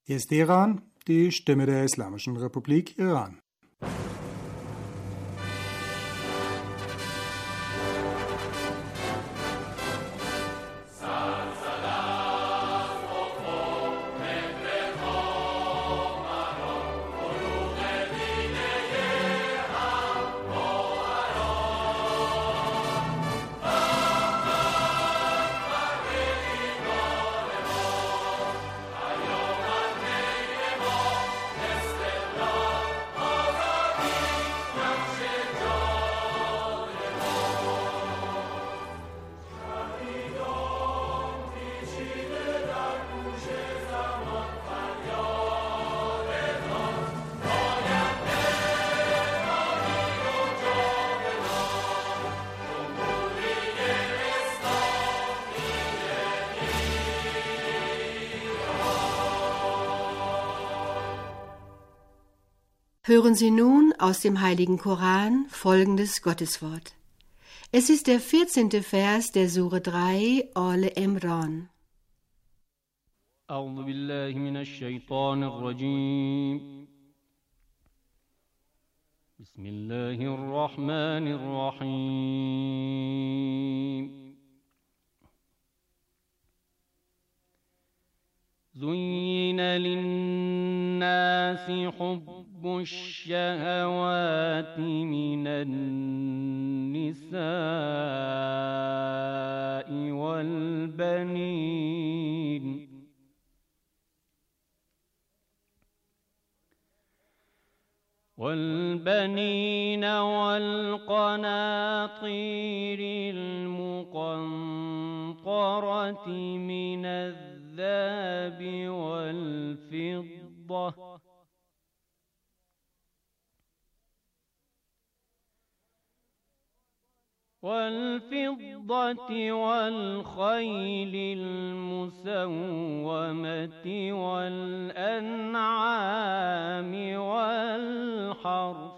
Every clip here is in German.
Hier ist Iran, die Stimme der Islamischen Republik Iran. Hören Sie nun aus dem Heiligen Koran folgendes Gotteswort. Es ist der 14. Vers der Sure 3, Al-Imran. أعوذ بالله من الشيطان الرجيم بسم الله الرحمن الرحيم زين للناس حب الشهوات من النساء والبنين والقناطير المقنطرة من الذهب والفضة والخيل المسومة والأنعام والحرث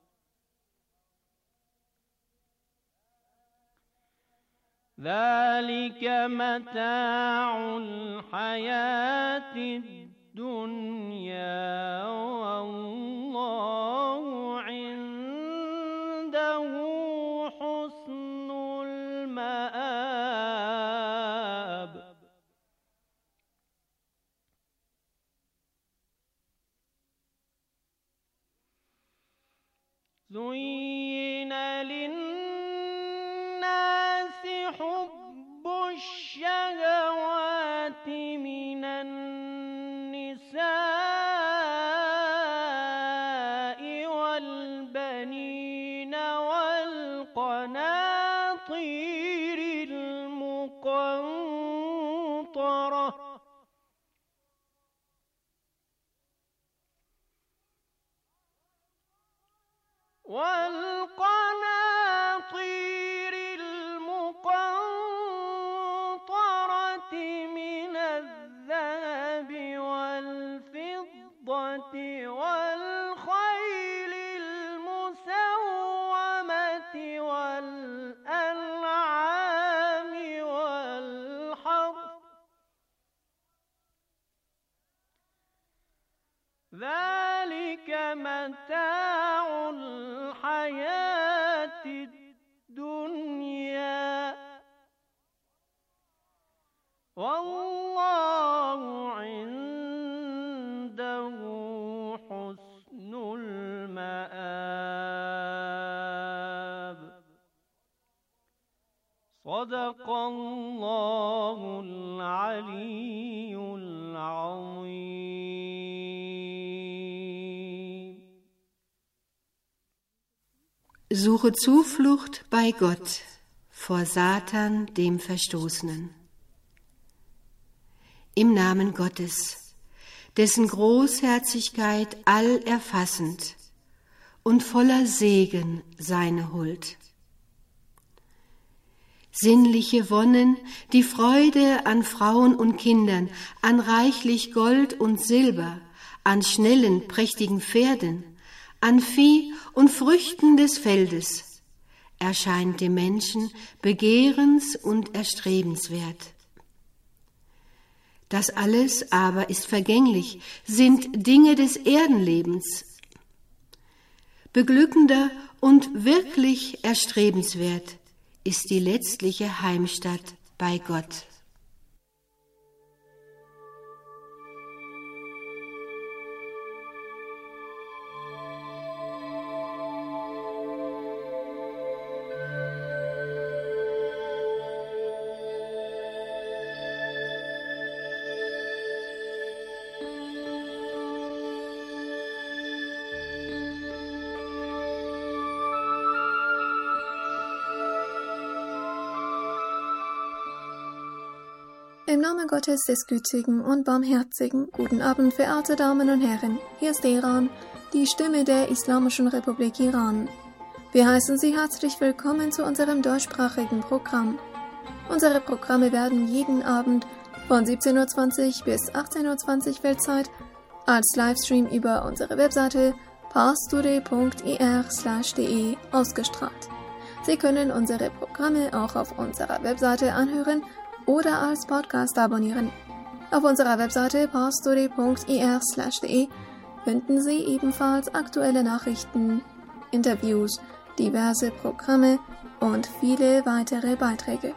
ذلك متاع الحياة الدنيا والله عنده حسن المآب زين للناس حب الشهوات من النساء والبنين والقناطير المقنطرة من الذهب والفضة والخيل المسومة والأنعام والحرث ذلك متاع الحياة الدنيا والله عنده حسن المآب صدق الله العلي العظيم. Suche Zuflucht bei Gott vor Satan, dem Verstoßenen. Im Namen Gottes, dessen Großherzigkeit allerfassend und voller Segen seine Huld. Sinnliche Wonnen, die Freude an Frauen und Kindern, an reichlich Gold und Silber, an schnellen, prächtigen Pferden, an Vieh und Früchten des Feldes, erscheint dem Menschen begehrens- und erstrebenswert. Das alles aber ist vergänglich, sind Dinge des Erdenlebens. Beglückender und wirklich erstrebenswert ist die letztliche Heimstatt bei Gott. Im Namen Gottes des Gütigen und Barmherzigen, guten Abend, verehrte Damen und Herren. Hier ist Iran, die Stimme der Islamischen Republik Iran. Wir heißen Sie herzlich willkommen zu unserem deutschsprachigen Programm. Unsere Programme werden jeden Abend von 17:20 Uhr bis 18:20 Uhr Weltzeit als Livestream über unsere Webseite parstoday.ir/de ausgestrahlt. Sie können unsere Programme auch auf unserer Webseite anhören oder als Podcast abonnieren. Auf unserer Webseite parstoday.ir/de finden Sie ebenfalls aktuelle Nachrichten, Interviews, diverse Programme und viele weitere Beiträge.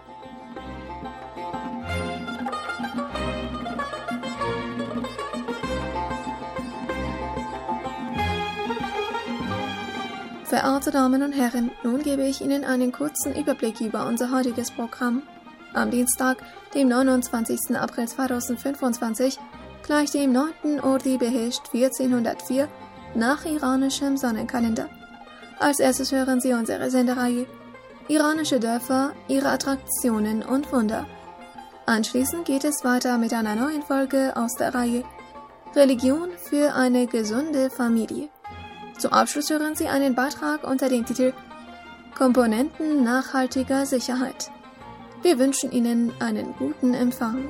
Verehrte Damen und Herren, nun gebe ich Ihnen einen kurzen Überblick über unser heutiges Programm. Am Dienstag, dem 29. April 2025, gleich dem 9. Ordi Behesht 1404 nach iranischem Sonnenkalender. Als erstes hören Sie unsere Sendereihe Iranische Dörfer, ihre Attraktionen und Wunder. Anschließend geht es weiter mit einer neuen Folge aus der Reihe Religion für eine gesunde Familie. Zum Abschluss hören Sie einen Beitrag unter dem Titel Komponenten nachhaltiger Sicherheit. Wir wünschen Ihnen einen guten Empfang.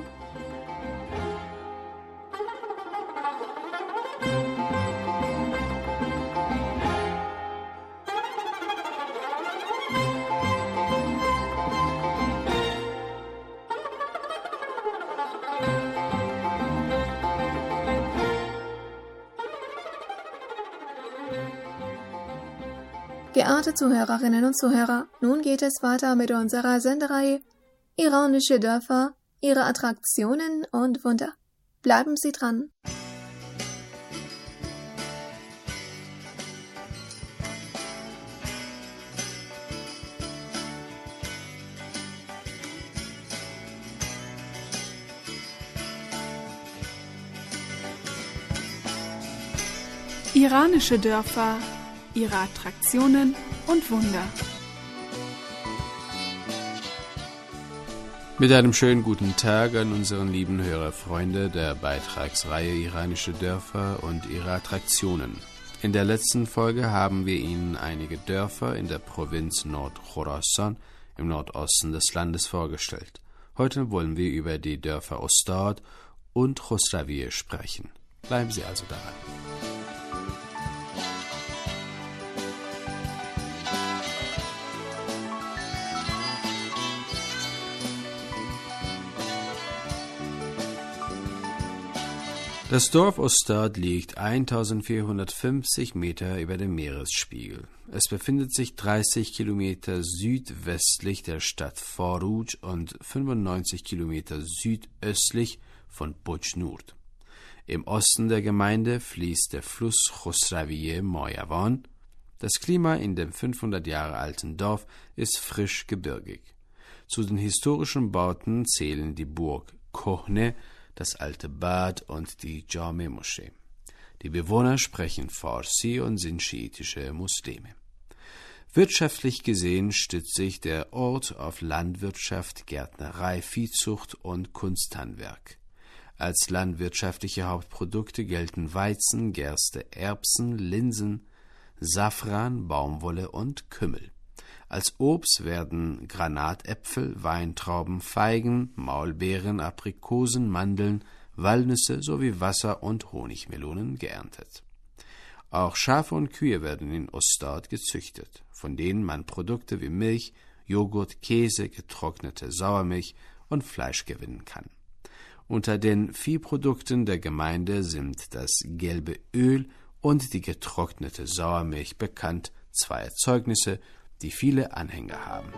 Geehrte Zuhörerinnen und Zuhörer, nun geht es weiter mit unserer Sendereihe Iranische Dörfer, ihre Attraktionen und Wunder. Bleiben Sie dran! Iranische Dörfer, ihre Attraktionen und Wunder. Mit einem schönen guten Tag an unseren lieben Hörerfreunde der Beitragsreihe Iranische Dörfer und ihre Attraktionen. In der letzten Folge haben wir Ihnen einige Dörfer in der Provinz Nord-Khorasan im Nordosten des Landes vorgestellt. Heute wollen wir über die Dörfer Ostad und Khosrawiye sprechen. Bleiben Sie also daran. Das Dorf Ostad liegt 1450 Meter über dem Meeresspiegel. Es befindet sich 30 Kilometer südwestlich der Stadt Faruj und 95 Kilometer südöstlich von Bojnurd. Im Osten der Gemeinde fließt der Fluss Khosrawiye Moyavan. Das Klima in dem 500 Jahre alten Dorf ist frisch gebirgig. Zu den historischen Bauten zählen die Burg Kohne, das alte Bad und die Jame-Moschee. Die Bewohner sprechen Farsi und sind schiitische Muslime. Wirtschaftlich gesehen stützt sich der Ort auf Landwirtschaft, Gärtnerei, Viehzucht und Kunsthandwerk. Als landwirtschaftliche Hauptprodukte gelten Weizen, Gerste, Erbsen, Linsen, Safran, Baumwolle und Kümmel. Als Obst werden Granatäpfel, Weintrauben, Feigen, Maulbeeren, Aprikosen, Mandeln, Walnüsse sowie Wasser- und Honigmelonen geerntet. Auch Schafe und Kühe werden in Ostad gezüchtet, von denen man Produkte wie Milch, Joghurt, Käse, getrocknete Sauermilch und Fleisch gewinnen kann. Unter den Viehprodukten der Gemeinde sind das gelbe Öl und die getrocknete Sauermilch bekannt, 2 Erzeugnisse, die viele Anhänger haben.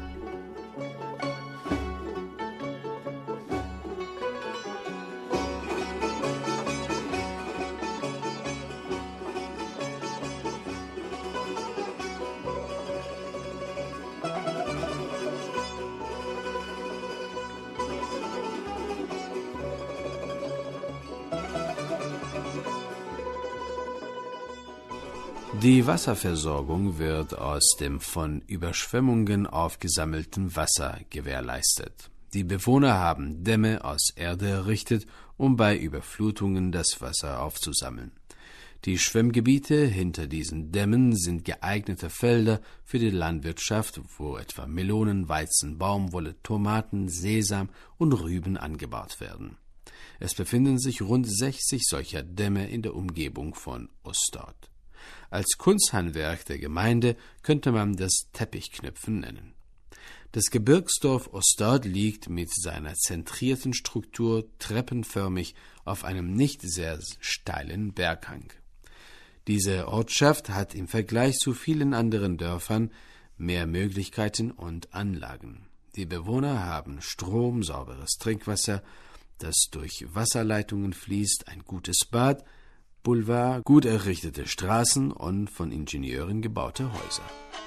Die Wasserversorgung wird aus dem von Überschwemmungen aufgesammelten Wasser gewährleistet. Die Bewohner haben Dämme aus Erde errichtet, um bei Überflutungen das Wasser aufzusammeln. Die Schwemmgebiete hinter diesen Dämmen sind geeignete Felder für die Landwirtschaft, wo etwa Melonen, Weizen, Baumwolle, Tomaten, Sesam und Rüben angebaut werden. Es befinden sich rund 60 solcher Dämme in der Umgebung von Ostord. Als Kunsthandwerk der Gemeinde könnte man das Teppichknüpfen nennen. Das Gebirgsdorf Ostord liegt mit seiner zentrierten Struktur treppenförmig auf einem nicht sehr steilen Berghang. Diese Ortschaft hat im Vergleich zu vielen anderen Dörfern mehr Möglichkeiten und Anlagen. Die Bewohner haben Strom, sauberes Trinkwasser, das durch Wasserleitungen fließt, ein gutes Bad, Boulevard, gut errichtete Straßen und von Ingenieuren gebaute Häuser.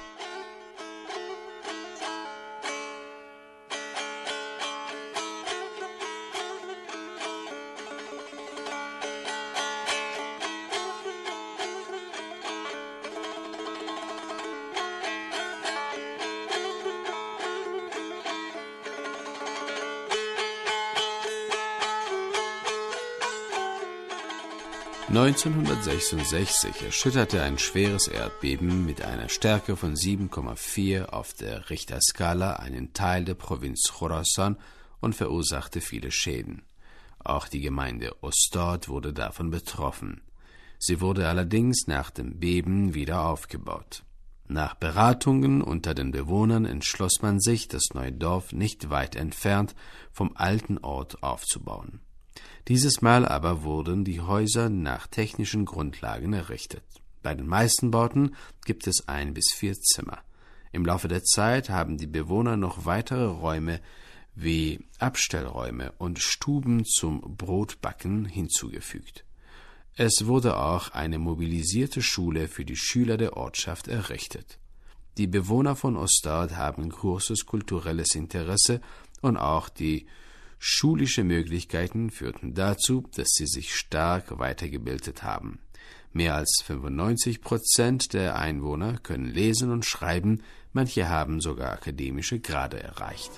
(1966) erschütterte ein schweres Erdbeben mit einer Stärke von 7,4 auf der Richterskala einen Teil der Provinz Chorasan und verursachte viele Schäden. Auch die Gemeinde Ostord wurde davon betroffen. Sie wurde allerdings nach dem Beben wieder aufgebaut. Nach Beratungen unter den Bewohnern entschloss man sich, das neue Dorf nicht weit entfernt vom alten Ort aufzubauen. Dieses Mal aber wurden die Häuser nach technischen Grundlagen errichtet. Bei den meisten Bauten gibt es 1 bis 4 Zimmer. Im Laufe der Zeit haben die Bewohner noch weitere Räume wie Abstellräume und Stuben zum Brotbacken hinzugefügt. Es wurde auch eine mobilisierte Schule für die Schüler der Ortschaft errichtet. Die Bewohner von Ostord haben großes kulturelles Interesse und auch die schulische Möglichkeiten führten dazu, dass sie sich stark weitergebildet haben. Mehr als 95% der Einwohner können lesen und schreiben, manche haben sogar akademische Grade erreicht.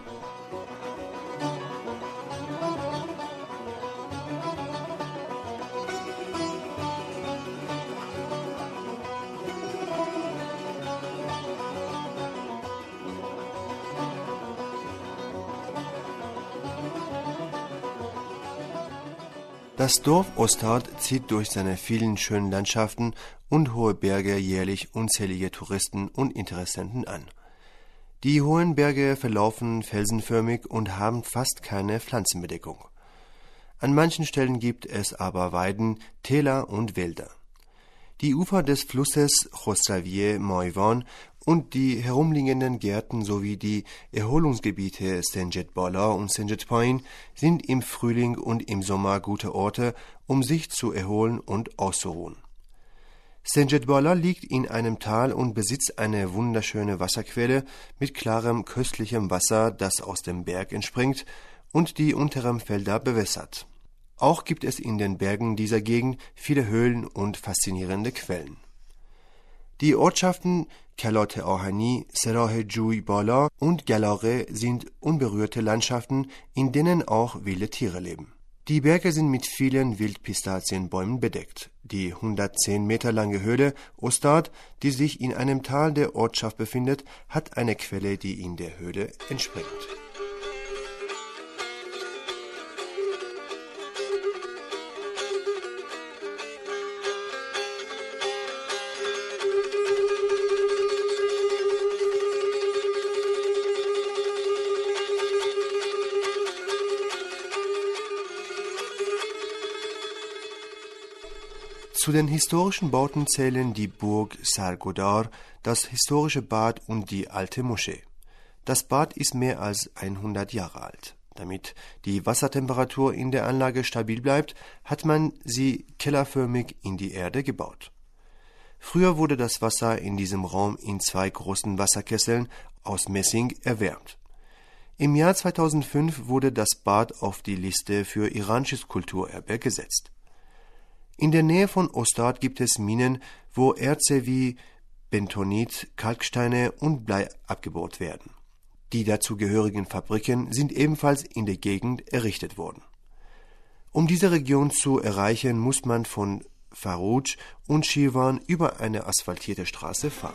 Das Dorf Ostord zieht durch seine vielen schönen Landschaften und hohe Berge jährlich unzählige Touristen und Interessenten an. Die hohen Berge verlaufen felsenförmig und haben fast keine Pflanzenbedeckung. An manchen Stellen gibt es aber Weiden, Täler und Wälder. Die Ufer des Flusses Khosravieh-Moivan und die herumliegenden Gärten sowie die Erholungsgebiete Senjet-Bala und Senjet-Pain sind im Frühling und im Sommer gute Orte, um sich zu erholen und auszuruhen. Senjet-Bala liegt in einem Tal und besitzt eine wunderschöne Wasserquelle mit klarem, köstlichem Wasser, das aus dem Berg entspringt und die unteren Felder bewässert. Auch gibt es in den Bergen dieser Gegend viele Höhlen und faszinierende Quellen. Die Ortschaften Kalote Ahani, Serah Juy Bala und Galare sind unberührte Landschaften, in denen auch wilde Tiere leben. Die Berge sind mit vielen Wildpistazienbäumen bedeckt. Die 110 Meter lange Höhle Ostord, die sich in einem Tal der Ortschaft befindet, hat eine Quelle, die in der Höhle entspringt. Zu den historischen Bauten zählen die Burg Sargodar, das historische Bad und die alte Moschee. Das Bad ist mehr als 100 Jahre alt. Damit die Wassertemperatur in der Anlage stabil bleibt, hat man sie kellerförmig in die Erde gebaut. Früher wurde das Wasser in diesem Raum in 2 großen Wasserkesseln aus Messing erwärmt. Im Jahr 2005 wurde das Bad auf die Liste für iranisches Kulturerbe gesetzt. In der Nähe von Ostad gibt es Minen, wo Erze wie Bentonit, Kalksteine und Blei abgebaut werden. Die dazugehörigen Fabriken sind ebenfalls in der Gegend errichtet worden. Um diese Region zu erreichen, muss man von Faruj und Shirvan über eine asphaltierte Straße fahren.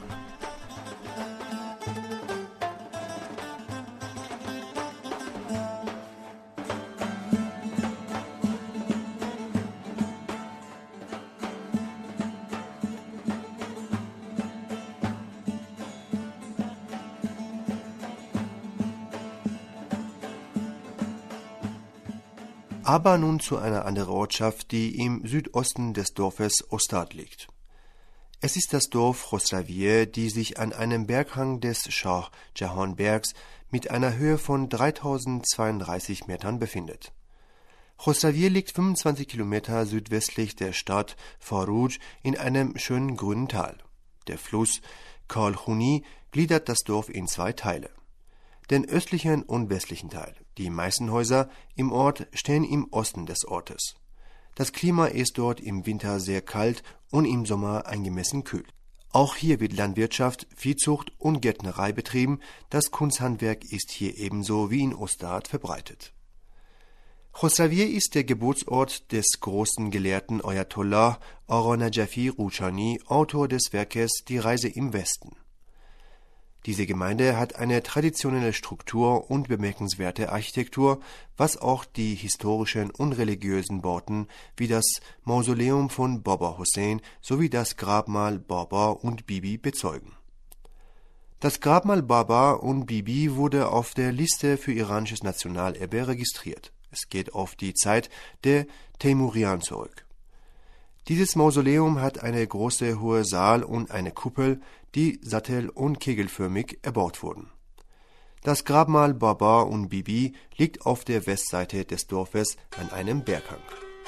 Aber nun zu einer anderen Ortschaft, die im Südosten des Dorfes Ostad liegt. Es ist das Dorf Khosravieh, die sich an einem Berghang des Shah Jahan Bergs mit einer Höhe von 3032 Metern befindet. Khosravieh liegt 25 Kilometer südwestlich der Stadt Faruj in einem schönen grünen Tal. Der Fluss Kalkhuni gliedert das Dorf in 2 Teile. Den östlichen und westlichen Teil. Die meisten Häuser im Ort stehen im Osten des Ortes. Das Klima ist dort im Winter sehr kalt und im Sommer angemessen kühl. Auch hier wird Landwirtschaft, Viehzucht und Gärtnerei betrieben. Das Kunsthandwerk ist hier ebenso wie in Ostad verbreitet. Khosravieh ist der Geburtsort des großen Gelehrten Ayatollah Agha Najafi Rouchani, Autor des Werkes Die Reise im Westen. Diese Gemeinde hat eine traditionelle Struktur und bemerkenswerte Architektur, was auch die historischen und religiösen Bauten wie das Mausoleum von Baba Hussein sowie das Grabmal Baba und Bibi bezeugen. Das Grabmal Baba und Bibi wurde auf der Liste für iranisches Nationalerbe registriert. Es geht auf die Zeit der Teimurian zurück. Dieses Mausoleum hat eine große hohe Saal und eine Kuppel, die sattel- und kegelförmig erbaut wurden. Das Grabmal Baba und Bibi liegt auf der Westseite des Dorfes an einem Berghang.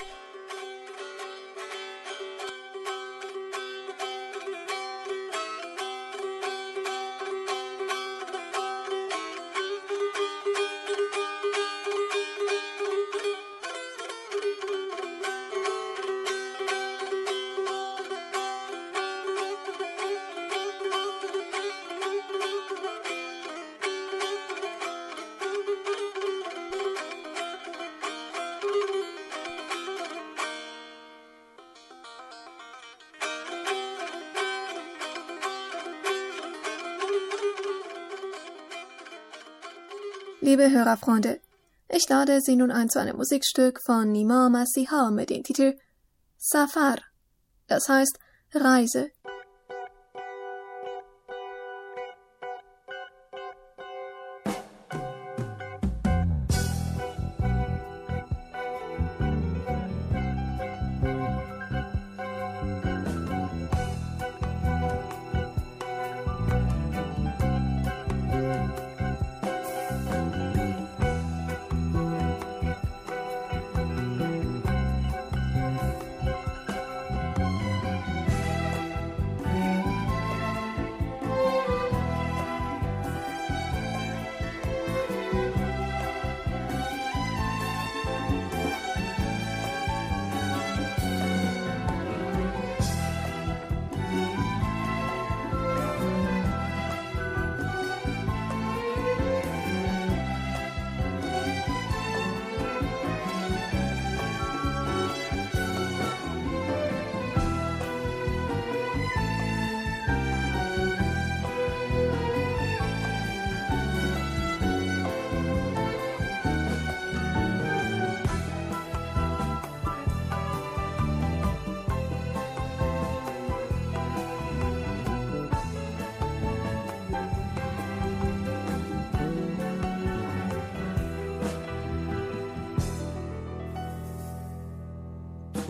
Liebe Hörerfreunde, ich lade Sie nun ein zu einem Musikstück von Nima Masihar mit dem Titel Safar, das heißt Reise.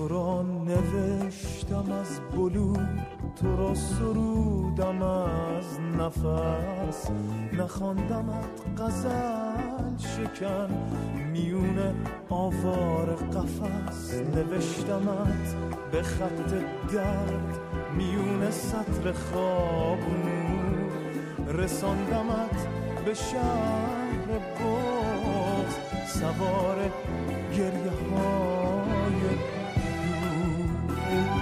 تو را نوشتم از بلور، تو را سرودم از نفس، نخواندمت غزل شکن میون آوار قفس، نوشتمت به خط درد میون سطر خواب و نور، رساندمت به شهر بغض سوار گریه های دور.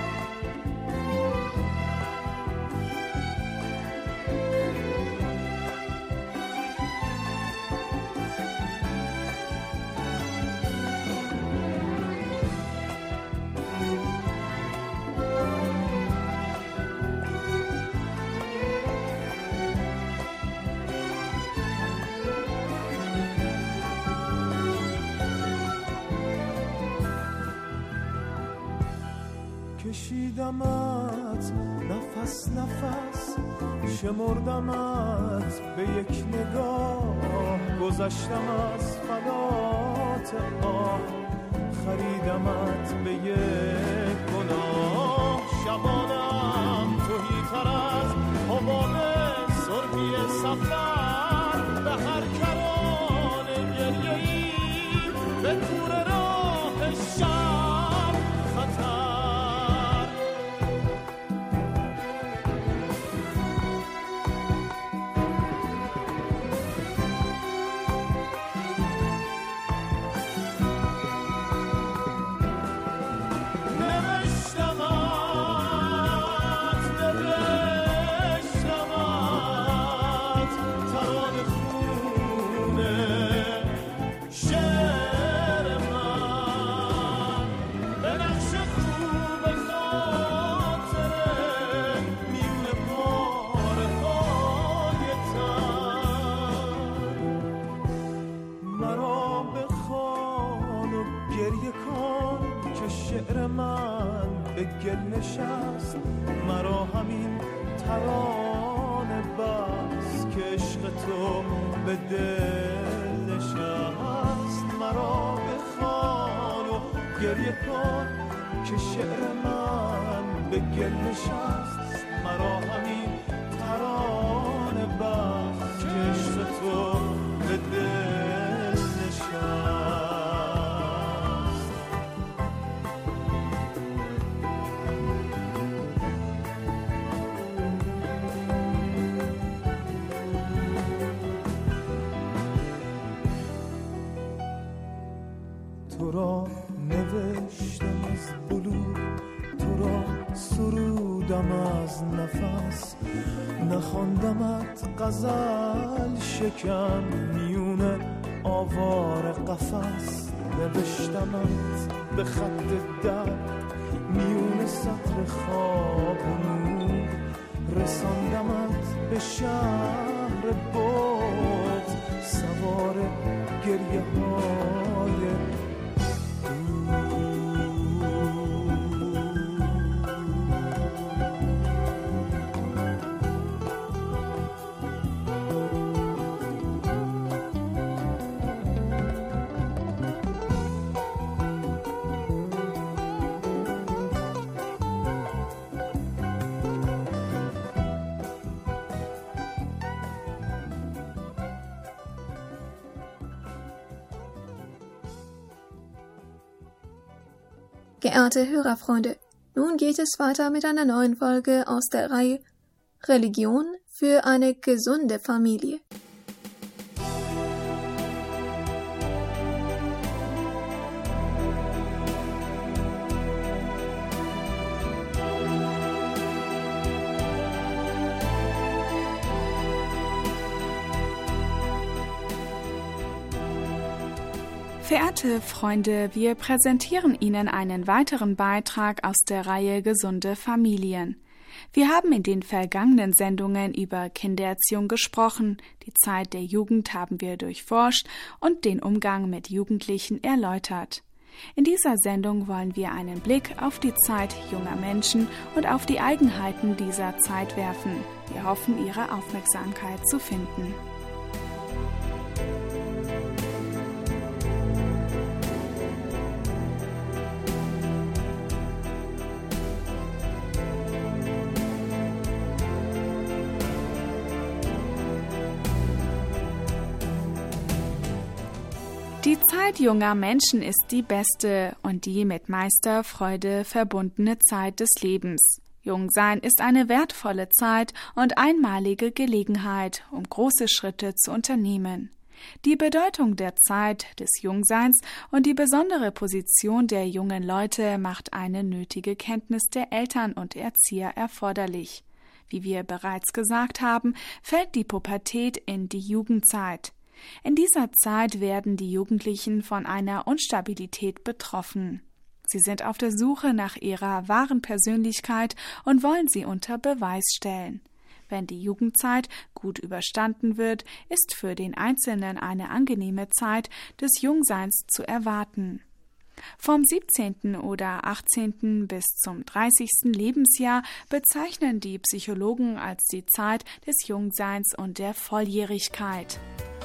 کشیدمت نفس نفس، شمردمت به یک نگاه، گذشتم از فلات آه، خریدمت به یک گناه. شبانم تهی‌تر از حباب سربی سفر، به هر کران گریه‌ای به کور راه شب خطر. گل نشست مرا همین ترانه بس، که عشق تو به دل نشست. مرا بخوان و گریه کن که شعر من به گل نشست، مرا همین ترانه بس، که عشق تو به دل نشست. تو را نوشتم از بلور، تو را سرودم از نفس، نخواندمت غزل شکن میون آوار قفس، نوشتمت به خط درد میون سطر خواب و نور، رساندمت به شهر بغض سوار گریه های Geehrte Hörerfreunde, nun geht es weiter mit einer neuen Folge aus der Reihe Religion für eine gesunde Familie. Verehrte Freunde, wir präsentieren Ihnen einen weiteren Beitrag aus der Reihe Gesunde Familien. Wir haben in den vergangenen Sendungen über Kindererziehung gesprochen, die Zeit der Jugend haben wir durchforscht und den Umgang mit Jugendlichen erläutert. In dieser Sendung wollen wir einen Blick auf die Zeit junger Menschen und auf die Eigenheiten dieser Zeit werfen. Wir hoffen, Ihre Aufmerksamkeit zu finden. Die Zeit junger Menschen ist die beste und die mit meiste Freude verbundene Zeit des Lebens. Jungsein ist eine wertvolle Zeit und einmalige Gelegenheit, um große Schritte zu unternehmen. Die Bedeutung der Zeit des Jungseins und die besondere Position der jungen Leute macht eine nötige Kenntnis der Eltern und Erzieher erforderlich. Wie wir bereits gesagt haben, fällt die Pubertät in die Jugendzeit. In dieser Zeit werden die Jugendlichen von einer Instabilität betroffen. Sie sind auf der Suche nach ihrer wahren Persönlichkeit und wollen sie unter Beweis stellen. Wenn die Jugendzeit gut überstanden wird, ist für den Einzelnen eine angenehme Zeit des Jungseins zu erwarten. Vom 17. oder 18. bis zum 30. Lebensjahr bezeichnen die Psychologen als die Zeit des Jungseins und der Volljährigkeit.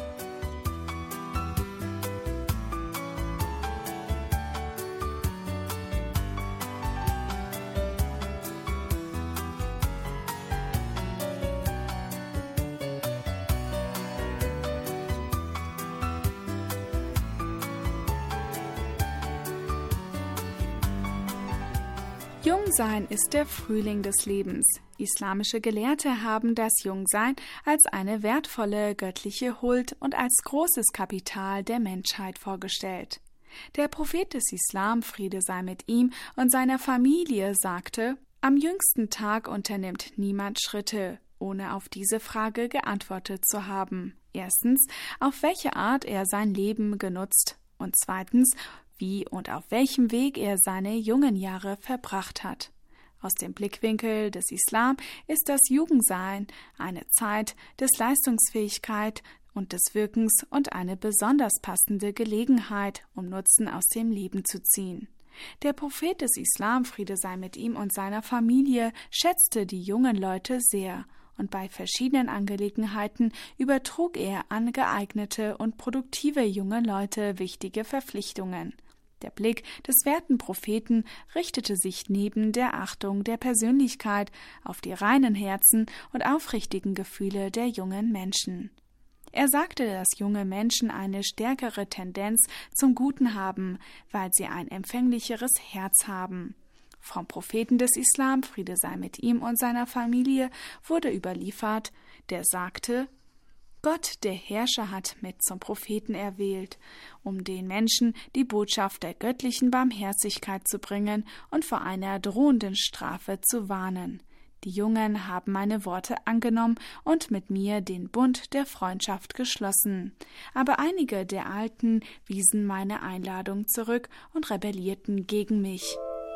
Jungsein ist der Frühling des Lebens. Islamische Gelehrte haben das Jungsein als eine wertvolle göttliche Huld und als großes Kapital der Menschheit vorgestellt. Der Prophet des Islam, Friede sei mit ihm und seiner Familie, sagte: Am jüngsten Tag unternimmt niemand Schritte, ohne auf diese Frage geantwortet zu haben. Erstens, auf welche Art er sein Leben genutzt, und zweitens, wie und auf welchem Weg er seine jungen Jahre verbracht hat. Aus dem Blickwinkel des Islam ist das Jugendsein eine Zeit des Leistungsfähigkeit und des Wirkens und eine besonders passende Gelegenheit, um Nutzen aus dem Leben zu ziehen. Der Prophet des Islam, Friede sei mit ihm und seiner Familie, schätzte die jungen Leute sehr, und bei verschiedenen Angelegenheiten übertrug er an geeignete und produktive junge Leute wichtige Verpflichtungen. Der Blick des werten Propheten richtete sich neben der Achtung der Persönlichkeit auf die reinen Herzen und aufrichtigen Gefühle der jungen Menschen. Er sagte, dass junge Menschen eine stärkere Tendenz zum Guten haben, weil sie ein empfänglicheres Herz haben. Vom Propheten des Islam, Friede sei mit ihm und seiner Familie, wurde überliefert, der sagte: Gott, der Herrscher, hat mich zum Propheten erwählt, um den Menschen die Botschaft der göttlichen Barmherzigkeit zu bringen und vor einer drohenden Strafe zu warnen. Die Jungen haben meine Worte angenommen und mit mir den Bund der Freundschaft geschlossen. Aber einige der Alten wiesen meine Einladung zurück und rebellierten gegen mich.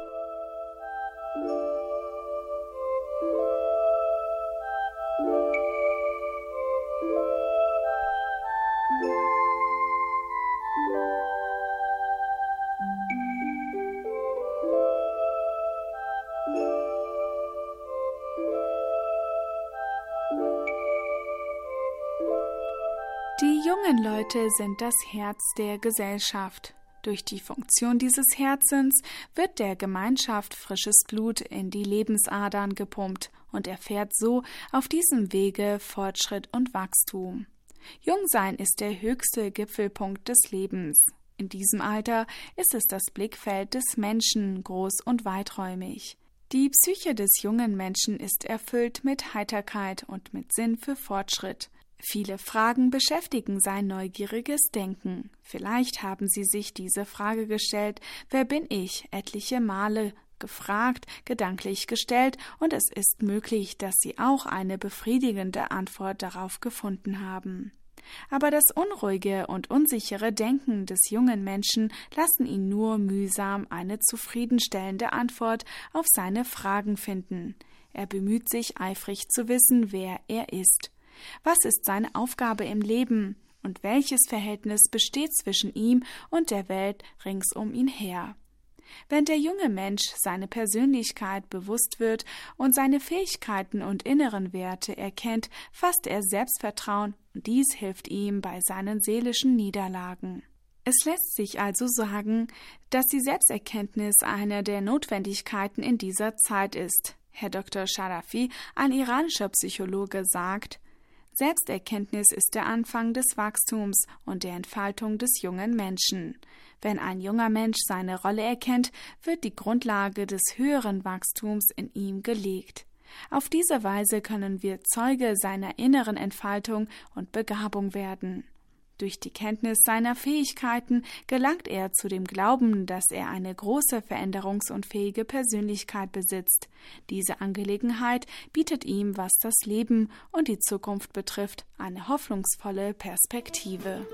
Die jungen Leute sind das Herz der Gesellschaft. Durch die Funktion dieses Herzens wird der Gemeinschaft frisches Blut in die Lebensadern gepumpt und erfährt so auf diesem Wege Fortschritt und Wachstum. Jungsein ist der höchste Gipfelpunkt des Lebens. In diesem Alter ist es das Blickfeld des Menschen, groß und weiträumig. Die Psyche des jungen Menschen ist erfüllt mit Heiterkeit und mit Sinn für Fortschritt. Viele Fragen beschäftigen sein neugieriges Denken. Vielleicht haben Sie sich diese Frage gestellt: Wer bin ich? Etliche Male gefragt, gedanklich gestellt, und es ist möglich, dass Sie auch eine befriedigende Antwort darauf gefunden haben. Aber das unruhige und unsichere Denken des jungen Menschen lassen ihn nur mühsam eine zufriedenstellende Antwort auf seine Fragen finden. Er bemüht sich eifrig zu wissen, wer er ist. Was ist seine Aufgabe im Leben und welches Verhältnis besteht zwischen ihm und der Welt rings um ihn her? Wenn der junge Mensch seine Persönlichkeit bewusst wird und seine Fähigkeiten und inneren Werte erkennt, fasst er Selbstvertrauen, und dies hilft ihm bei seinen seelischen Niederlagen. Es lässt sich also sagen, dass die Selbsterkenntnis eine der Notwendigkeiten in dieser Zeit ist. Herr Dr. Sharafi, ein iranischer Psychologe, sagt: Selbsterkenntnis ist der Anfang des Wachstums und der Entfaltung des jungen Menschen. Wenn ein junger Mensch seine Rolle erkennt, wird die Grundlage des höheren Wachstums in ihm gelegt. Auf diese Weise können wir Zeuge seiner inneren Entfaltung und Begabung werden. Durch die Kenntnis seiner Fähigkeiten gelangt er zu dem Glauben, dass er eine große veränderungsunfähige Persönlichkeit besitzt. Diese Angelegenheit bietet ihm, was das Leben und die Zukunft betrifft, eine hoffnungsvolle Perspektive.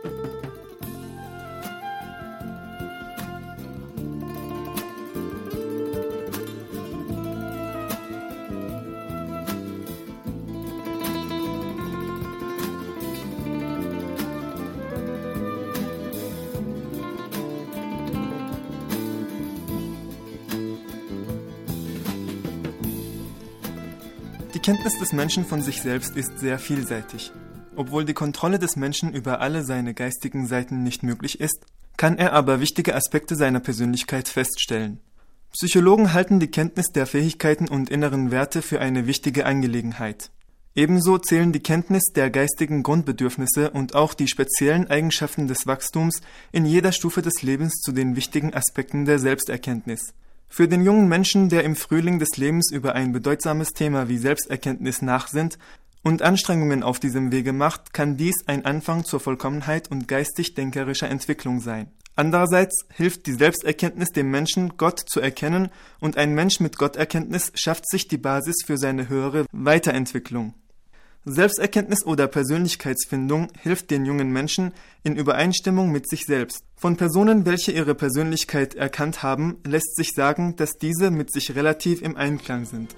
Die Kenntnis des Menschen von sich selbst ist sehr vielseitig. Obwohl die Kontrolle des Menschen über alle seine geistigen Seiten nicht möglich ist, kann er aber wichtige Aspekte seiner Persönlichkeit feststellen. Psychologen halten die Kenntnis der Fähigkeiten und inneren Werte für eine wichtige Angelegenheit. Ebenso zählen die Kenntnis der geistigen Grundbedürfnisse und auch die speziellen Eigenschaften des Wachstums in jeder Stufe des Lebens zu den wichtigen Aspekten der Selbsterkenntnis. Für den jungen Menschen, der im Frühling des Lebens über ein bedeutsames Thema wie Selbsterkenntnis nachsinnt und Anstrengungen auf diesem Wege macht, kann dies ein Anfang zur Vollkommenheit und geistig-denkerischer Entwicklung sein. Andererseits hilft die Selbsterkenntnis dem Menschen, Gott zu erkennen, und ein Mensch mit Gotterkenntnis schafft sich die Basis für seine höhere Weiterentwicklung. Selbsterkenntnis oder Persönlichkeitsfindung hilft den jungen Menschen in Übereinstimmung mit sich selbst. Von Personen, welche ihre Persönlichkeit erkannt haben, lässt sich sagen, dass diese mit sich relativ im Einklang sind.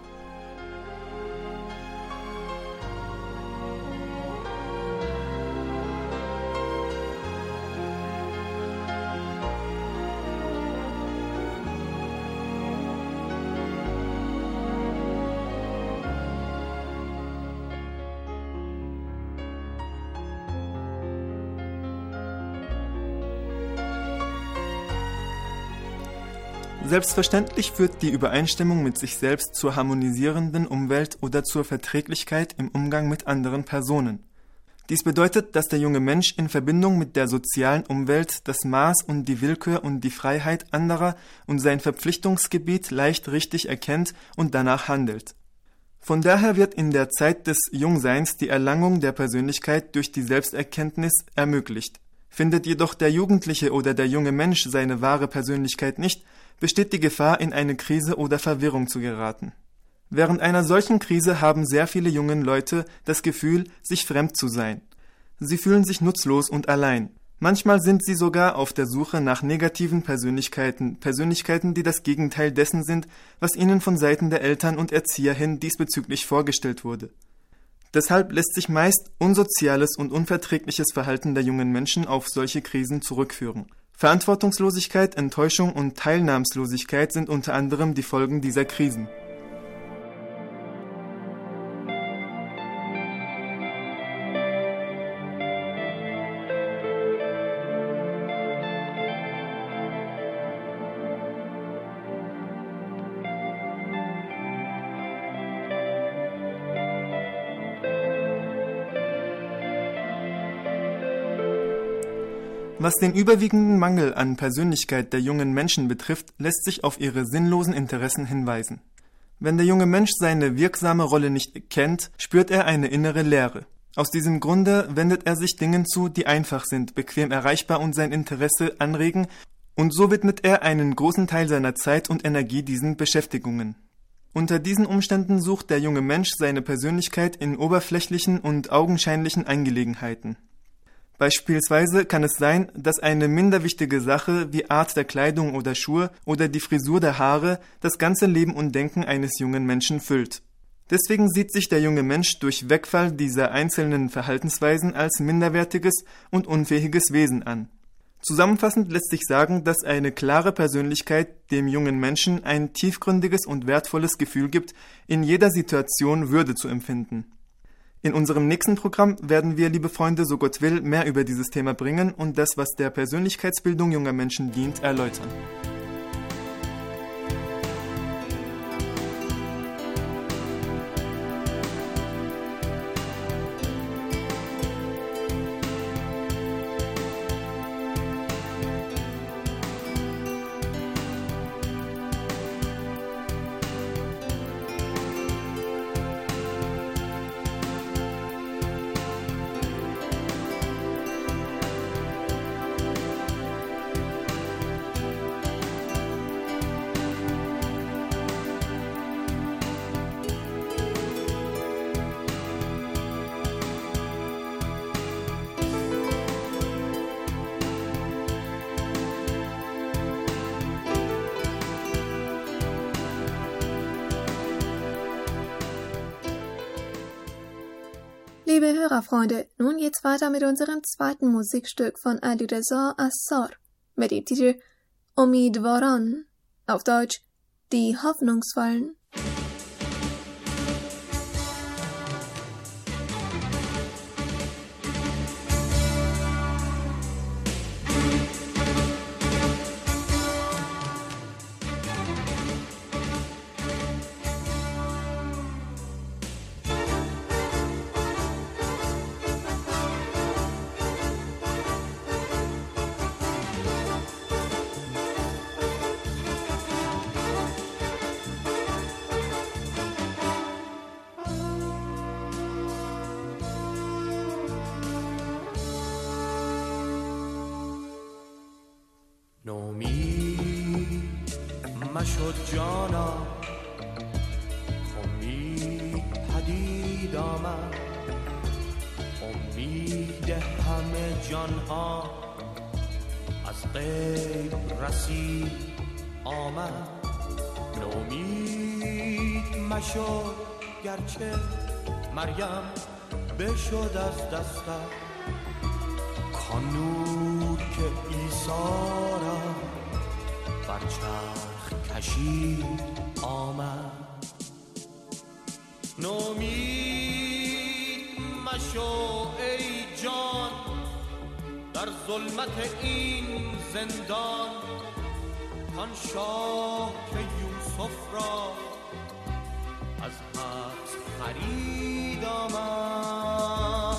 Selbstverständlich führt die Übereinstimmung mit sich selbst zur harmonisierenden Umwelt oder zur Verträglichkeit im Umgang mit anderen Personen. Dies bedeutet, dass der junge Mensch in Verbindung mit der sozialen Umwelt das Maß und die Willkür und die Freiheit anderer und sein Verpflichtungsgebiet leicht richtig erkennt und danach handelt. Von daher wird in der Zeit des Jungseins die Erlangung der Persönlichkeit durch die Selbsterkenntnis ermöglicht. Findet jedoch der Jugendliche oder der junge Mensch seine wahre Persönlichkeit nicht, besteht die Gefahr, in eine Krise oder Verwirrung zu geraten. Während einer solchen Krise haben sehr viele junge Leute das Gefühl, sich fremd zu sein. Sie fühlen sich nutzlos und allein. Manchmal sind sie sogar auf der Suche nach negativen Persönlichkeiten, die das Gegenteil dessen sind, was ihnen von Seiten der Eltern und Erzieher hin diesbezüglich vorgestellt wurde. Deshalb lässt sich meist unsoziales und unverträgliches Verhalten der jungen Menschen auf solche Krisen zurückführen. Verantwortungslosigkeit, Enttäuschung und Teilnahmslosigkeit sind unter anderem die Folgen dieser Krisen. Was den überwiegenden Mangel an Persönlichkeit der jungen Menschen betrifft, lässt sich auf ihre sinnlosen Interessen hinweisen. Wenn der junge Mensch seine wirksame Rolle nicht kennt, spürt er eine innere Leere. Aus diesem Grunde wendet er sich Dingen zu, die einfach sind, bequem erreichbar und sein Interesse anregen, und so widmet er einen großen Teil seiner Zeit und Energie diesen Beschäftigungen. Unter diesen Umständen sucht der junge Mensch seine Persönlichkeit in oberflächlichen und augenscheinlichen Angelegenheiten. Beispielsweise kann es sein, dass eine minder wichtige Sache wie Art der Kleidung oder Schuhe oder die Frisur der Haare das ganze Leben und Denken eines jungen Menschen füllt. Deswegen sieht sich der junge Mensch durch Wegfall dieser einzelnen Verhaltensweisen als minderwertiges und unfähiges Wesen an. Zusammenfassend lässt sich sagen, dass eine klare Persönlichkeit dem jungen Menschen ein tiefgründiges und wertvolles Gefühl gibt, in jeder Situation Würde zu empfinden. In unserem nächsten Programm werden wir, liebe Freunde, so Gott will, mehr über dieses Thema bringen und das, was der Persönlichkeitsbildung junger Menschen dient, erläutern. Liebe Hörerfreunde, nun geht's weiter mit unserem zweiten Musikstück von Alireza Assar mit dem Titel Umidwaran, auf Deutsch Die Hoffnungsvollen. شد جانا امید پدید آمد امید همه جانها از غیب رسید آمد نومید مشد گرچه مریم بشد از دستم کان نور که عیسی را بر چرخ کشید آمد نومید مشو ای جان در ظلمت این زندان کان شاه که یوسف را از حبس خرید آمد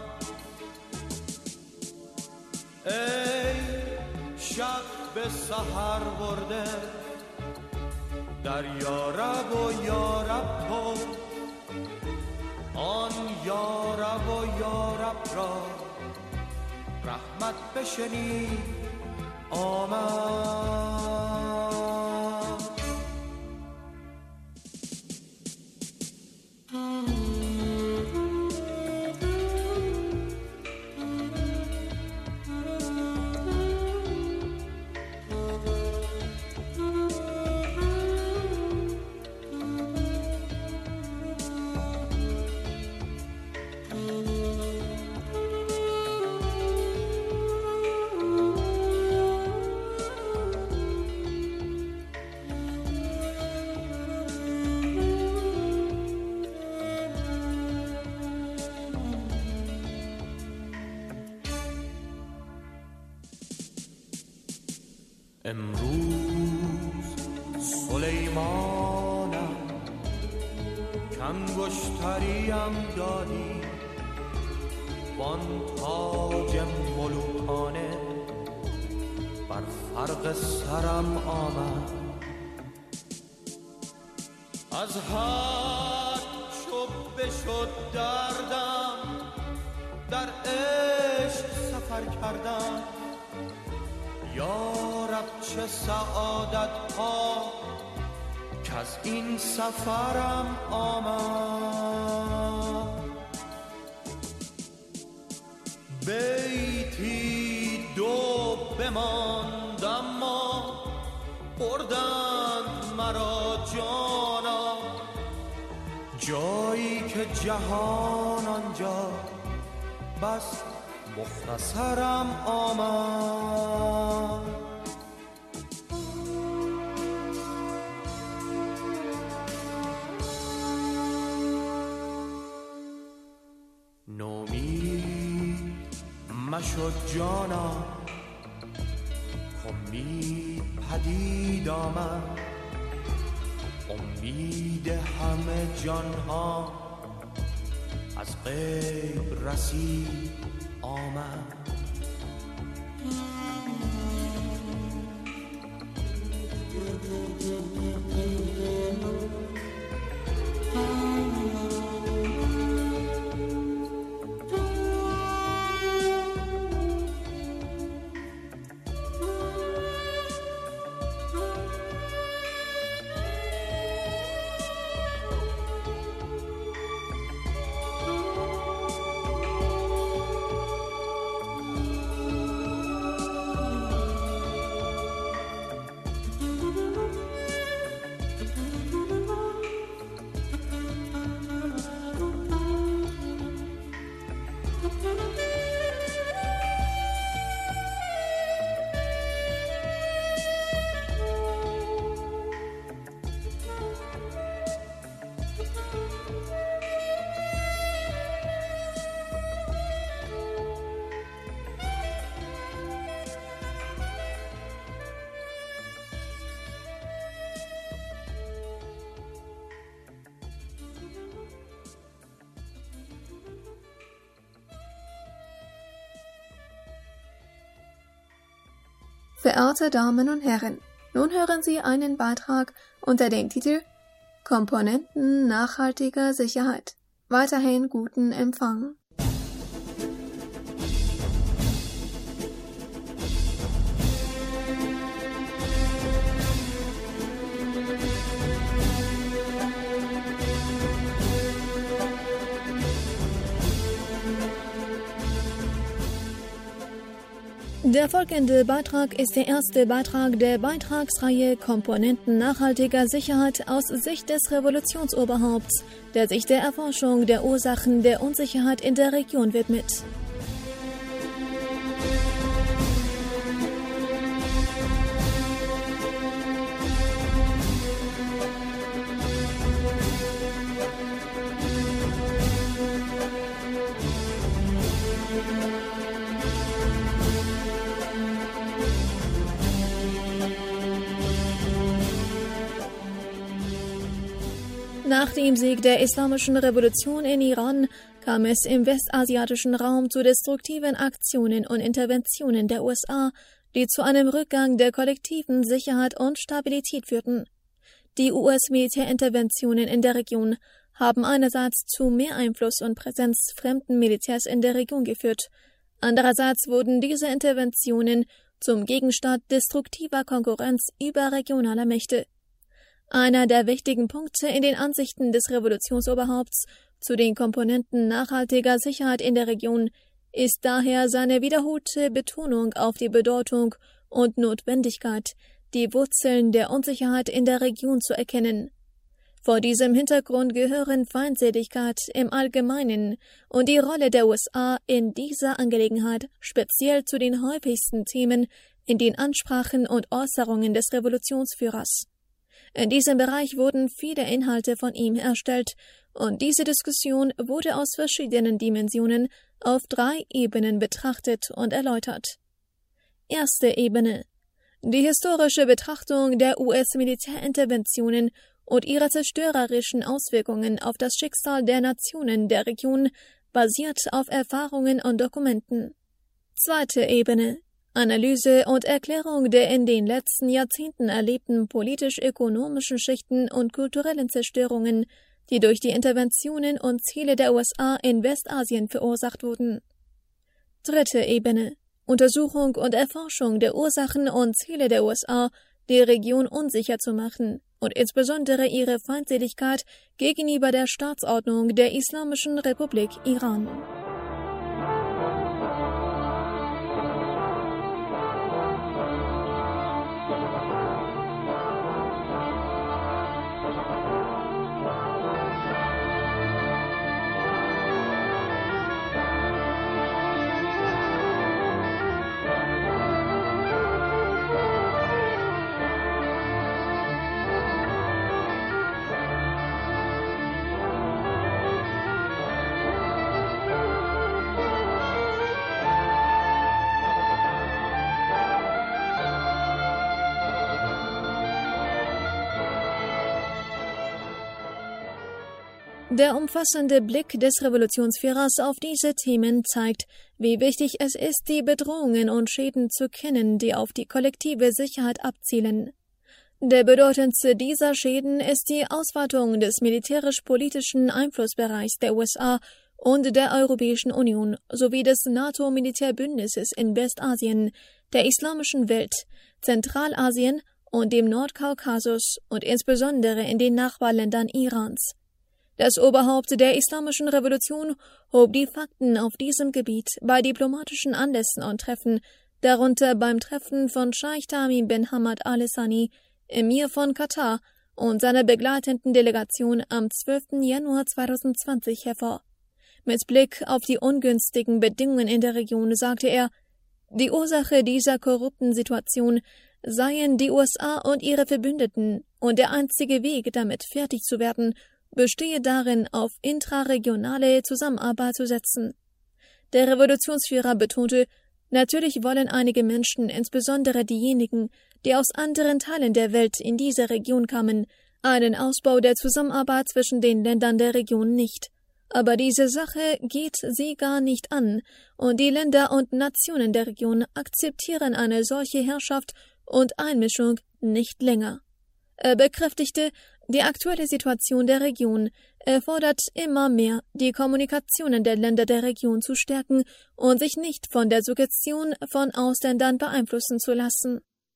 ای شب به سحر برده در یارب و یارب تو آن یارب و یارب را رحمت بشنید آمد امروز سلیمانم کمگشتریم دادی وان تاج ملوکانه بر فرق سرم آمد از حد چو بشد دردم در عشق سفر کردم یا رب چه سعادت ها که از این سفرم آمد بیتی دو بماند اما بردند مرا جانا جایی که جهان آنجا بس مختصرم آمد نومید مشد جانا امید پدید آمد امید همه جانها از غیب رسید آمد Verehrte Damen und Herren, nun hören Sie einen Beitrag unter dem Titel Komponenten nachhaltiger Sicherheit. Weiterhin guten Empfang. Der folgende Beitrag ist der erste Beitrag der Beitragsreihe Komponenten nachhaltiger Sicherheit aus Sicht des Revolutionsoberhaupts, der sich der Erforschung der Ursachen der Unsicherheit in der Region widmet. Nach dem Sieg der Islamischen Revolution in Iran kam es im westasiatischen Raum zu destruktiven Aktionen und Interventionen der USA, die zu einem Rückgang der kollektiven Sicherheit und Stabilität führten. Die US-Militärinterventionen in der Region haben einerseits zu mehr Einfluss und Präsenz fremden Militärs in der Region geführt, andererseits wurden diese Interventionen zum Gegenstand destruktiver Konkurrenz überregionaler Mächte. Einer der wichtigen Punkte in den Ansichten des Revolutionsoberhaupts zu den Komponenten nachhaltiger Sicherheit in der Region ist daher seine wiederholte Betonung auf die Bedeutung und Notwendigkeit, die Wurzeln der Unsicherheit in der Region zu erkennen. Vor diesem Hintergrund gehören Feindseligkeit im Allgemeinen und die Rolle der USA in dieser Angelegenheit speziell zu den häufigsten Themen in den Ansprachen und Äußerungen des Revolutionsführers. In diesem Bereich wurden viele Inhalte von ihm erstellt, und diese Diskussion wurde aus verschiedenen Dimensionen auf 3 Ebenen betrachtet und erläutert. Erste Ebene: die historische Betrachtung der US-Militärinterventionen und ihrer zerstörerischen Auswirkungen auf das Schicksal der Nationen der Region, basiert auf Erfahrungen und Dokumenten. Zweite Ebene: Analyse und Erklärung der in den letzten Jahrzehnten erlebten politisch-ökonomischen Schichten und kulturellen Zerstörungen, die durch die Interventionen und Ziele der USA in Westasien verursacht wurden. Dritte Ebene: Untersuchung und Erforschung der Ursachen und Ziele der USA, die Region unsicher zu machen und insbesondere ihre Feindseligkeit gegenüber der Staatsordnung der Islamischen Republik Iran. Der umfassende Blick des Revolutionsführers auf diese Themen zeigt, wie wichtig es ist, die Bedrohungen und Schäden zu kennen, die auf die kollektive Sicherheit abzielen. Der bedeutendste dieser Schäden ist die Ausweitung des militärisch-politischen Einflussbereichs der USA und der Europäischen Union sowie des NATO-Militärbündnisses in Westasien, der islamischen Welt, Zentralasien und dem Nordkaukasus und insbesondere in den Nachbarländern Irans. Das Oberhaupt der Islamischen Revolution hob die Fakten auf diesem Gebiet bei diplomatischen Anlässen und Treffen, darunter beim Treffen von Scheich Tamim bin Hamad al-Thani, Emir von Katar, und seiner begleitenden Delegation am 12. Januar 2020 hervor. Mit Blick auf die ungünstigen Bedingungen in der Region sagte er, die Ursache dieser korrupten Situation seien die USA und ihre Verbündeten, und der einzige Weg, damit fertig zu werden, bestehe darin, auf intraregionale Zusammenarbeit zu setzen. Der Revolutionsführer betonte, natürlich wollen einige Menschen, insbesondere diejenigen, die aus anderen Teilen der Welt in diese Region kamen, einen Ausbau der Zusammenarbeit zwischen den Ländern der Region nicht. Aber diese Sache geht sie gar nicht an, und die Länder und Nationen der Region akzeptieren eine solche Herrschaft und Einmischung nicht länger. Er bekräftigte, die aktuelle Situation der Region erfordert immer mehr, die Kommunikationen der Länder der Region zu stärken und sich nicht von der Suggestion von Ausländern beeinflussen zu lassen.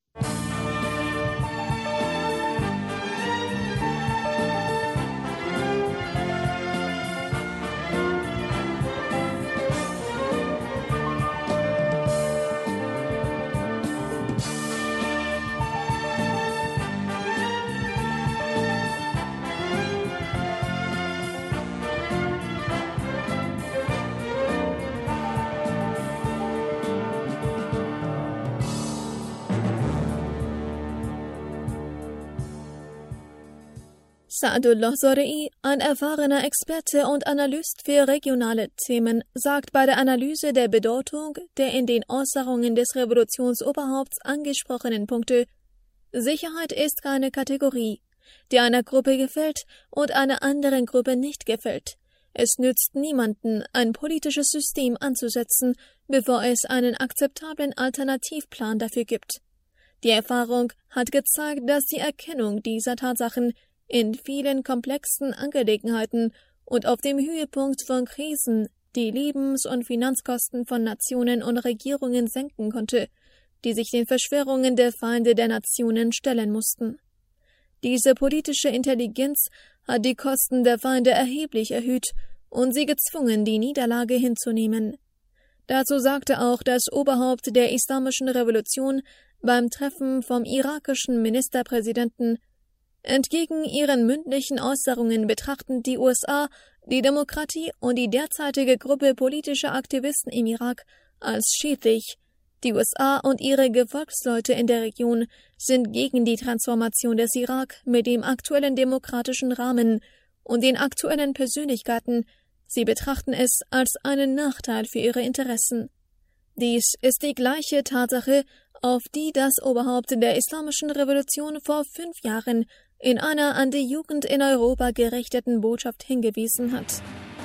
Saadullah Zorei, ein erfahrener Experte und Analyst für regionale Themen, sagt bei der Analyse der Bedeutung der in den Äußerungen des Revolutionsoberhaupts angesprochenen Punkte: Sicherheit ist keine Kategorie, die einer Gruppe gefällt und einer anderen Gruppe nicht gefällt. Es nützt niemanden, ein politisches System anzusetzen, bevor es einen akzeptablen Alternativplan dafür gibt. Die Erfahrung hat gezeigt, dass die Erkennung dieser Tatsachen in vielen komplexen Angelegenheiten und auf dem Höhepunkt von Krisen die Lebens- und Finanzkosten von Nationen und Regierungen senken konnte, die sich den Verschwörungen der Feinde der Nationen stellen mussten. Diese politische Intelligenz hat die Kosten der Feinde erheblich erhöht und sie gezwungen, die Niederlage hinzunehmen. Dazu sagte auch das Oberhaupt der Islamischen Revolution beim Treffen vom irakischen Ministerpräsidenten: Entgegen ihren mündlichen Äußerungen betrachten die USA die Demokratie und die derzeitige Gruppe politischer Aktivisten im Irak als schädlich. Die USA und ihre Gefolgsleute in der Region sind gegen die Transformation des Irak mit dem aktuellen demokratischen Rahmen und den aktuellen Persönlichkeiten. Sie betrachten es als einen Nachteil für ihre Interessen. Dies ist die gleiche Tatsache, auf die das Oberhaupt der Islamischen Revolution vor 5 Jahren in einer an die Jugend in Europa gerichteten Botschaft hingewiesen hat.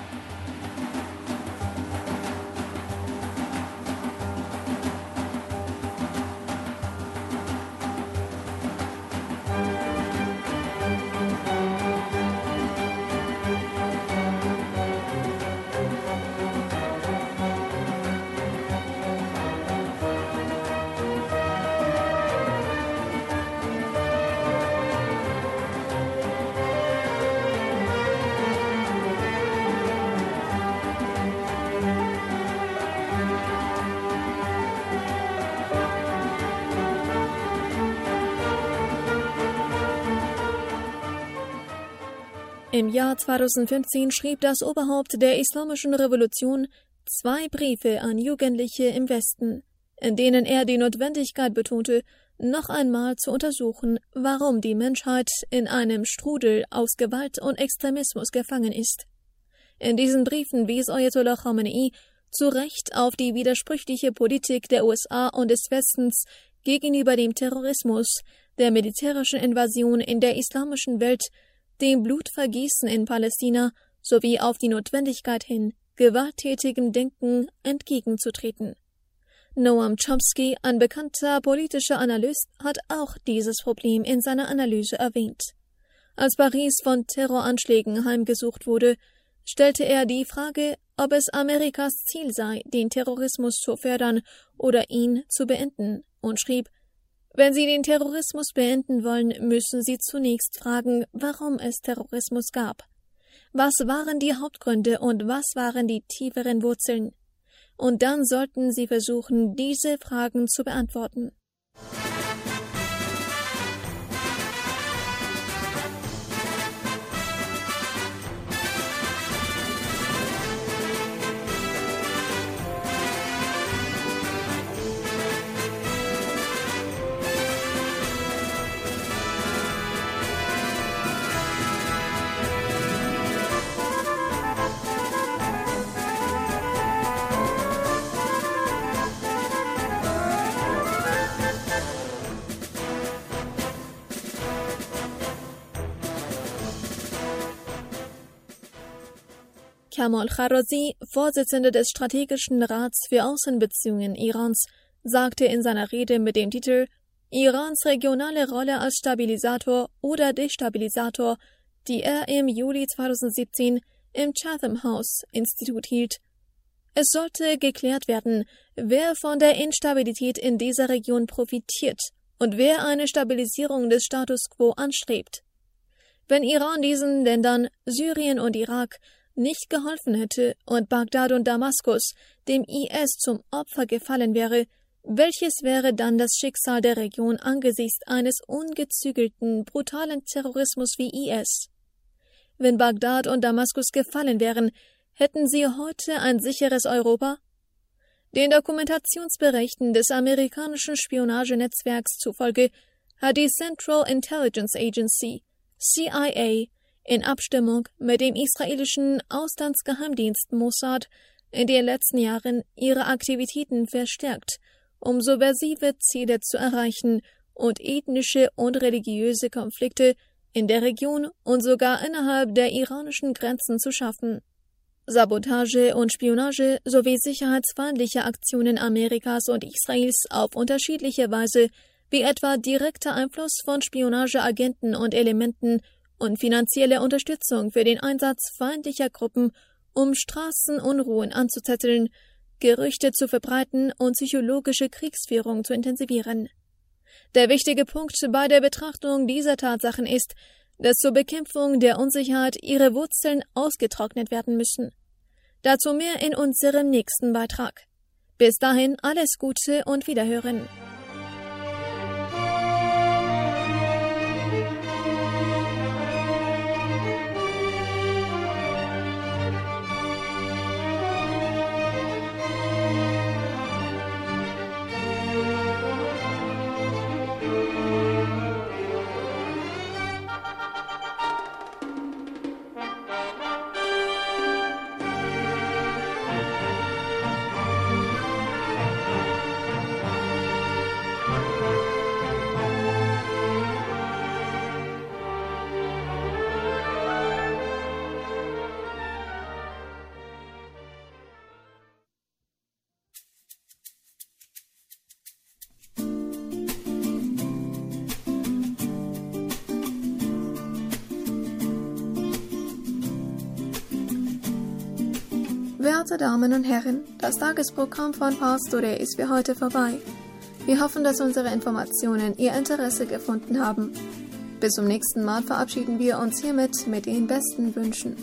Im Jahr 2015 schrieb das Oberhaupt der Islamischen Revolution 2 Briefe an Jugendliche im Westen, in denen er die Notwendigkeit betonte, noch einmal zu untersuchen, warum die Menschheit in einem Strudel aus Gewalt und Extremismus gefangen ist. In diesen Briefen wies Ayatollah Khamenei zu Recht auf die widersprüchliche Politik der USA und des Westens gegenüber dem Terrorismus, der militärischen Invasion in der islamischen Welt, dem Blutvergießen in Palästina sowie auf die Notwendigkeit hin, gewalttätigem Denken entgegenzutreten. Noam Chomsky, ein bekannter politischer Analyst, hat auch dieses Problem in seiner Analyse erwähnt. Als Paris von Terroranschlägen heimgesucht wurde, stellte er die Frage, ob es Amerikas Ziel sei, den Terrorismus zu fördern oder ihn zu beenden, und schrieb: Wenn Sie den Terrorismus beenden wollen, müssen Sie zunächst fragen, warum es Terrorismus gab. Was waren die Hauptgründe und was waren die tieferen Wurzeln? Und dann sollten Sie versuchen, diese Fragen zu beantworten. Kamal Kharrazi, Vorsitzender des Strategischen Rats für Außenbeziehungen Irans, sagte in seiner Rede mit dem Titel Irans regionale Rolle als Stabilisator oder Destabilisator, die er im Juli 2017 im Chatham House Institut hielt: Es sollte geklärt werden, wer von der Instabilität in dieser Region profitiert und wer eine Stabilisierung des Status quo anstrebt. Wenn Iran diesen Ländern, Syrien und Irak, nicht geholfen hätte und Bagdad und Damaskus dem IS zum Opfer gefallen wäre, welches wäre dann das Schicksal der Region angesichts eines ungezügelten, brutalen Terrorismus wie IS? Wenn Bagdad und Damaskus gefallen wären, hätten sie heute ein sicheres Europa? Den Dokumentationsberichten des amerikanischen Spionagenetzwerks zufolge hat die Central Intelligence Agency, CIA, in Abstimmung mit dem israelischen Auslandsgeheimdienst Mossad in den letzten Jahren ihre Aktivitäten verstärkt, um subversive Ziele zu erreichen und ethnische und religiöse Konflikte in der Region und sogar innerhalb der iranischen Grenzen zu schaffen. Sabotage und Spionage sowie sicherheitsfeindliche Aktionen Amerikas und Israels auf unterschiedliche Weise, wie etwa direkter Einfluss von Spionageagenten und Elementen und finanzielle Unterstützung für den Einsatz feindlicher Gruppen, um Straßenunruhen anzuzetteln, Gerüchte zu verbreiten und psychologische Kriegsführung zu intensivieren. Der wichtige Punkt bei der Betrachtung dieser Tatsachen ist, dass zur Bekämpfung der Unsicherheit ihre Wurzeln ausgetrocknet werden müssen. Dazu mehr in unserem nächsten Beitrag. Bis dahin alles Gute und Wiederhören. Werte Damen und Herren, das Tagesprogramm von Pars Today ist für heute vorbei. Wir hoffen, dass unsere Informationen Ihr Interesse gefunden haben. Bis zum nächsten Mal verabschieden wir uns hiermit mit den besten Wünschen.